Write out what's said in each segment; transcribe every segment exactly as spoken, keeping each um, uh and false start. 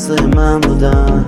دست من بودن،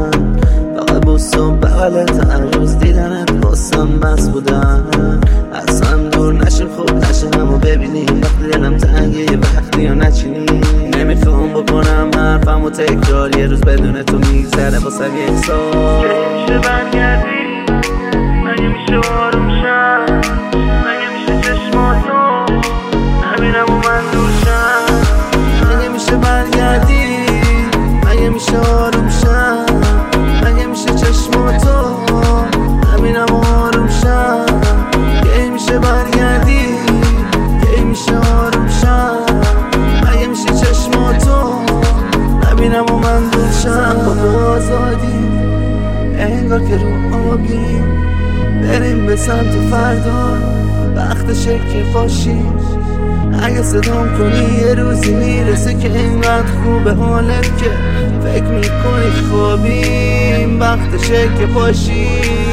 فقط بوس و بغلت هر روز دیدنت واسم بس بودن. اصلا دور نشیم خوب نشه همو ببینی، وقتی دلم تنگه یه وقتی یا نچینی. نمیخوام بکنم حرفمو تکرار، یه روز بدون تو میگذره واسم یک سال. میشه برگردی مگه میشه آروم شم، مگه میشه چشماتو نبینم و من دور شم. مگه میشه برگردی مگه میشه آروم شم، مگه میشه چشماتو نبینم و آروم شم. کی میشه برگردی کی میشه آروم شم، مگه میشه چشماتو نبینم و من دور شم. با آزادی انگار که رو آبی بریم به سمت فردا، وقتشه که باشیم. اگه صدام کنی یه روزی میرسه که اینقدر خوبه حالت که فکر میکنی خوابیم، وقتشه که باشی.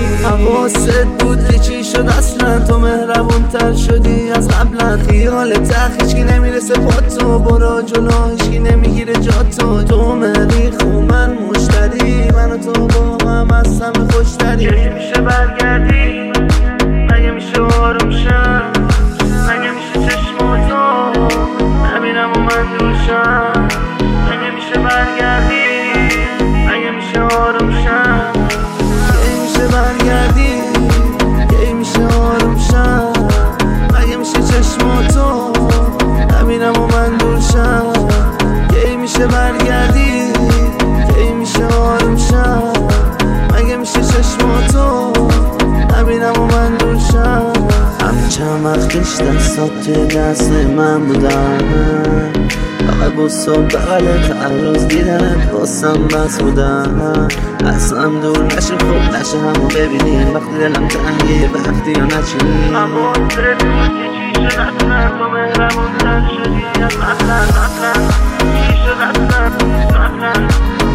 حواست بود که چی شد اصلا، تو مهربون تر شدی از قبلا. خیالت هیچکی نمیرسه با تو، برو جلو هیچکی نمیگیره جا تو. تو مریخ و من مشتری، من و تو با هم از همه خوشتری. کی میشه برگردی مگه میشه آروم شم، مگه میشه چشماتو نبینم و من دور شم. مگه میشه برگردی مگه میشه آروم شم، کی میشه برگردی کی میشه آروم شم، مگه میشه چشماتو نبینم و من دور شم. کی میشه برگردی کی میشه آروم شم، مگه میشه چشماتو نبینم و من دور شم. هم چند وقتش دستات توی دست من بودن، فقط بوس و بغلت هر روز دیدنت واسم بس بودن. اصلا دور نشیم خوب نشه همو ببینیم، وقتی دلم تنگه یه وقتی یا نچینی. اما درت بود که چی شد اصلا، تو مهربون تر شدی از قبلا. اصلا چی شد اصلا اصلا